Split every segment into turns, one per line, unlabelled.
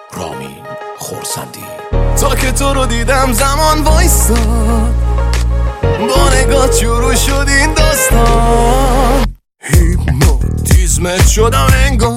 رامین خورسندی.
تا که تو رو دیدم زمان وایستاد، با نگاه شروع شد این داستان. هیپنوتیزمت شدم انگار،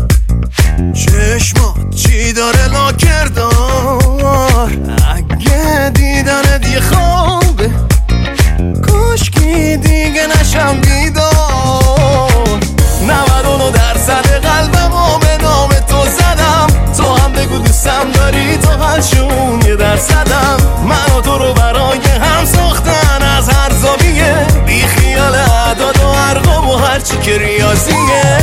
چشمات چی داره لاکردار. اگه دیدنت یه خوابه، کاشکی دیگه نشم بیدار. 99% قلبمو به نام تو زدم، تو هم بگو دوستم داری، تو حلشون 1%. من و تو رو برای هم ساختن از هر زاویه، بی خیال اعداد و ارقام و هرچی که ریاضیه.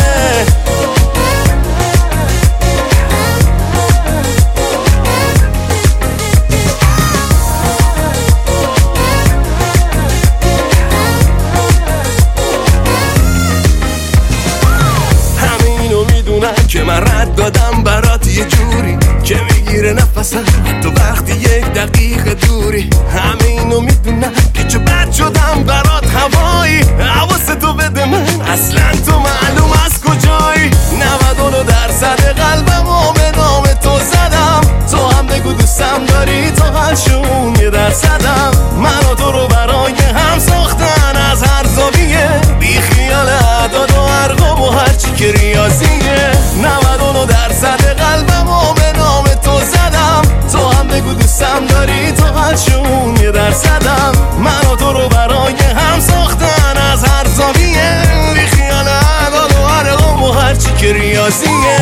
که من رد دادم برات یه جوری که میگیره نفسم تو وقتی 1 دقیقه دوری. همه اینو میدونم که چه بد شدم برات هوایی. حواستو بده من اصلا تو معلوم از کجایی. 99% قلبمو به نام تو زدم، تو هم بگو دوستم داری، تو حلشون 1%. من و تو رو برای هم ساختن از هر زاویه، بی خیال اعداد و ارقام و هرچی که ریاضیه. 99% قلبمو به نام تو زدم، تو هم بگو دوستم داری، تو حلشون 1%. من و تو رو برای هم ساختن از هر زاویه، بی خیال اعداد و ارقام و هرچی که ریاضیه.